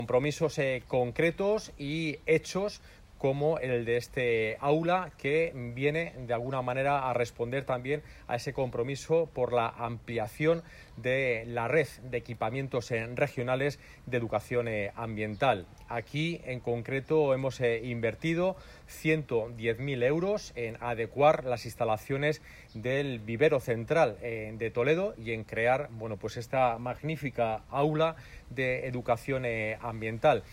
Compromisos concretos y hechos como el de este aula, que viene de alguna manera a responder también a ese compromiso por la ampliación de la red de equipamientos regionales de educación ambiental. Aquí en concreto hemos invertido 110.000 euros en adecuar las instalaciones del vivero central de Toledo y en crear, bueno, pues esta magnífica aula de educación ambiental.